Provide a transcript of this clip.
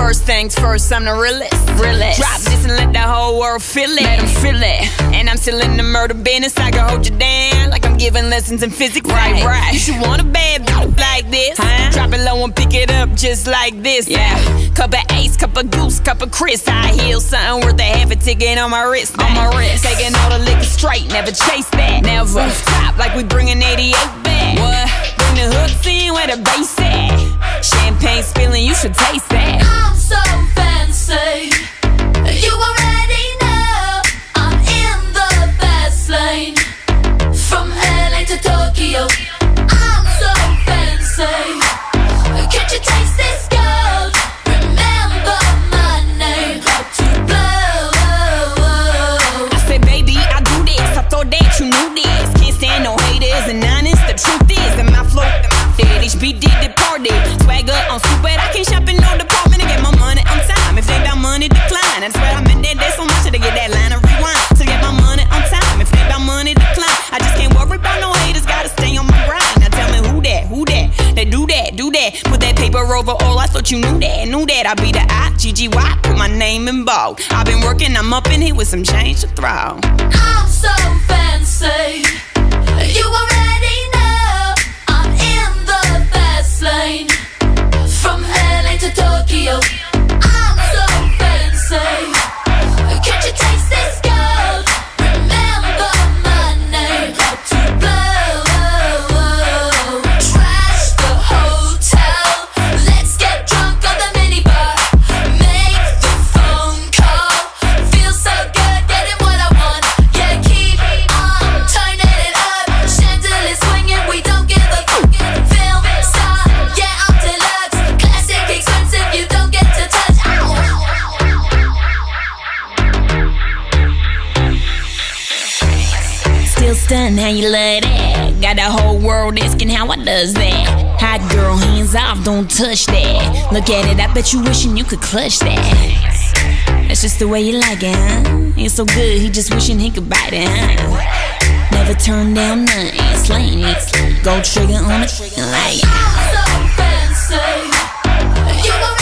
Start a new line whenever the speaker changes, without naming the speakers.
First things first, I'm the realest. Drop this and let the whole world feel it. Let them feel it. And I'm still in the murder business. I can hold you down like I'm giving lessons in physics. Right. You should want a bad bitch like this. Drop it low and pick it up just like this. Yeah. Cup of Ace, cup of Goose, cup of Chris. I heal something worth a half a ticket on my wrist. Taking all the liquor straight, never chase that. Never stop like we bringing 88 back. What? Bring the hooks in where the bass at. Champagne spilling, you should taste that.
I'm so fancy. You already know I'm in the fast lane. From LA to Tokyo, I'm so fancy. Can't you taste this gold? Remember my name. Hard to blow.
I said, baby, I do this. I thought that you knew this. Can't stand no haters and honest. The truth is that my flow, HB did the party. Swagger on stupid. I can't shop in no department to get my money on time. If they got money, decline. That's where I'm in that day so much to get that line of rewind. To get my money on time. If they got money, decline. I just can't worry about no haters. Gotta stay on my grind. Now tell me who that? They do that. Put that paper over all. I thought you knew that. I be the I-G-G-Y. Put my name in bold. I've been working. I'm up in here with some change to throw.
I'm so fancy. You already know I'm in the fast lane. From LA to Tokyo, I'm so fancy. Can't you taste this gold? Remember my name. Hard to blow. Trash the hotel. Let's get drunk on the minibar. Make the phone call. Feel so good getting what I want. Yeah, keep on turning it up. Chandelier swinging, we don't give a fuck. Film star, yeah, I'm deluxe. Classic expensive, you don't get to touch.
Still stunned how you love that. Got the whole world asking how I does that. Hot girl, hands off, don't touch that. Look at it, I bet you wishing you could clutch that. That's just the way you like it, huh? It's so good, he just wishing he could bite it, huh? Never turn down nothing, slaying it. Gold trigger on it, like
I'm so fancy. You